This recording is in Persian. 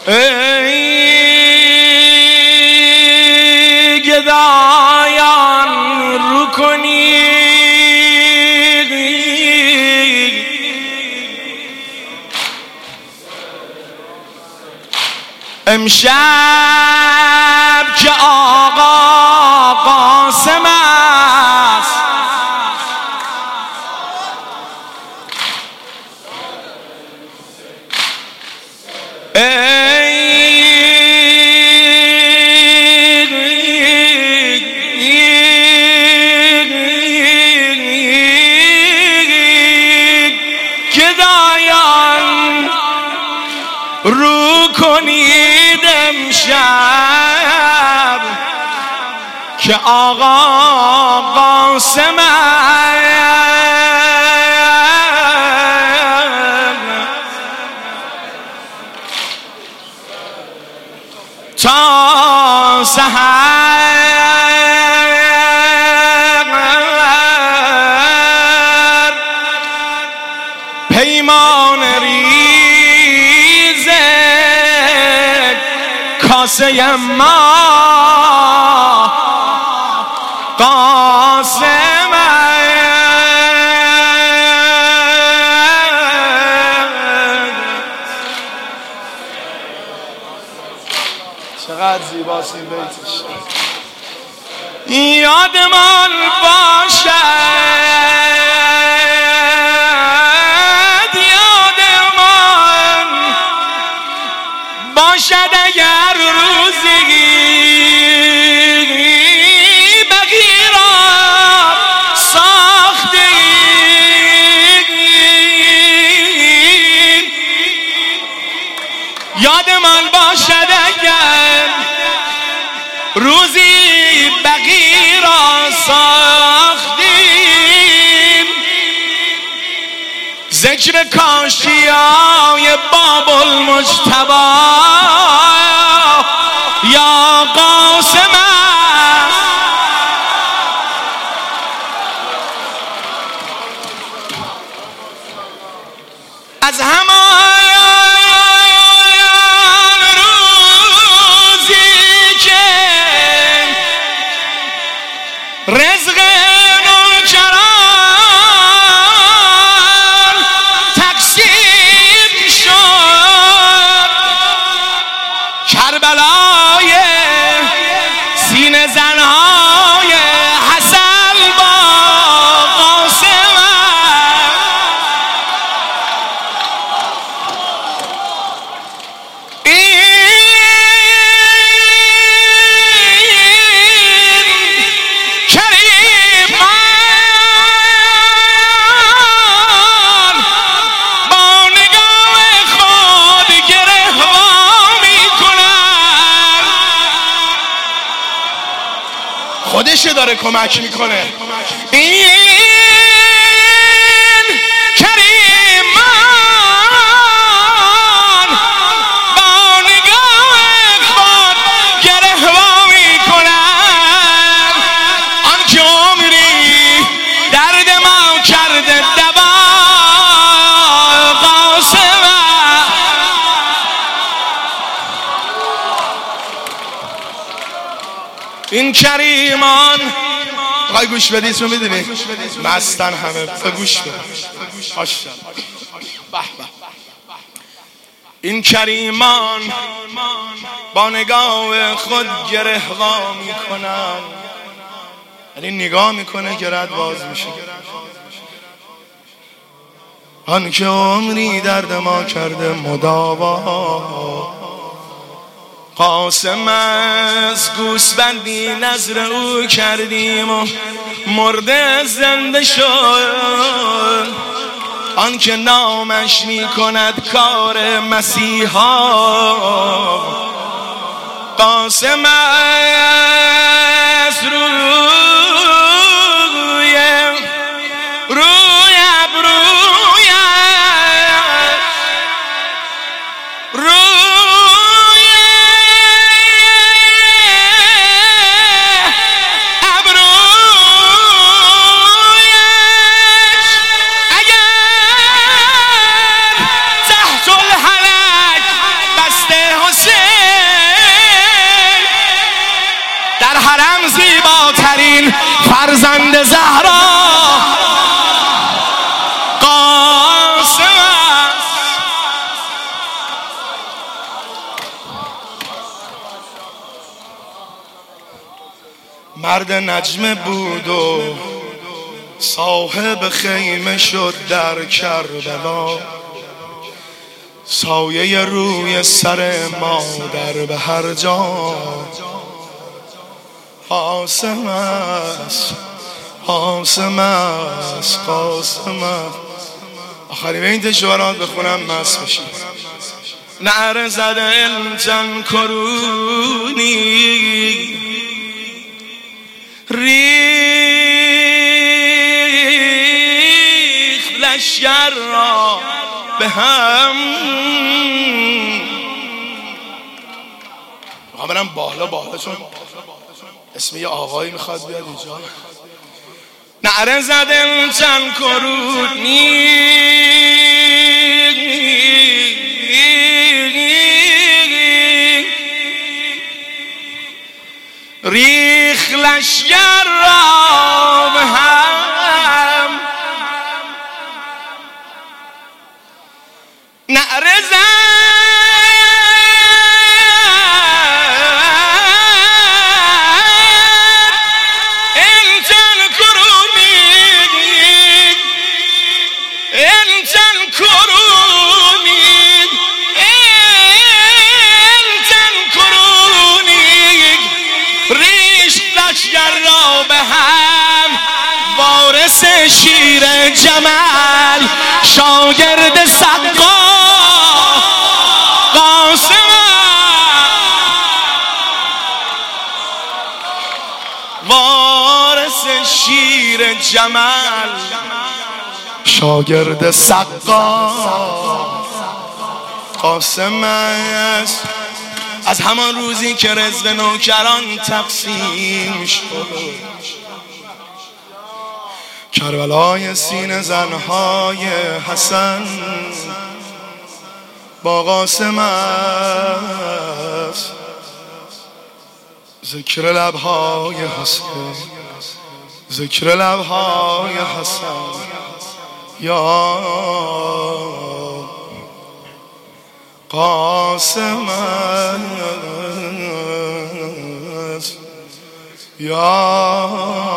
ای گدایان رو کنید امشب که آقا قاسم است گدایان رو کنید امشب که آقا قاسم تا سحر پیمان ریز کاسه ما قاسم چقدر زیباست این بیتش. یادمان باشد یادمان باشد اگر روزی بقی را ساختیم. یادمان باشد اگر روزی بقی را ساختیم. ذکر کاشیای باب المجتبی یا قاسم از همان رزق نوکران تقسیم شد. کربلای سینه زنهای حسن با قاسم خودشه داره کمک میکنه. این کریمان با نگاه خود گرهوا میکنن. آن که عمری درد ما کرده دوا قاسم. این کریمان آقای گوش بدید اسمو میدونی مستن همه گوش بدید. این کریمان با نگاه خود گرهوا میکنن، یعنی نگاه میکنه که رد باز میشه. آن که عمری درد ما کرده مداوا قاسم از گوسفندی نظر او کردیم و مرده زنده شد. آن که نامش می کند کار مسیحا قاسم از روی زیباترین فرزند زهرا قاسم است. مرد نجمه بود و صاحب خیمه شد در کربلا، سایه روی سر مادر به هر جا. قاسم است، قاسم است، قاسم است. آخرین بیت شعرات بخونم مست بشید. نعره زده الجن کرونی، ریخ لشگر را به هم. میخوام برم بالا چون اسم یه آقایی میخواد بیاد اینجا. نعره زدم چند کرونی، ریخ لشگر را به هم. نعره زد وارث شیر جمل، شاگرد سقا قاسم. وارث شیر جمل، شاگرد سقا قاسم است. از همان روزی که رزق نوکران تقسیم شد، کربلای سینه زنهای حسن با قاسم است. ذکر لبهای حسن، ذکر لبهای حسن. یا قاسم است، یا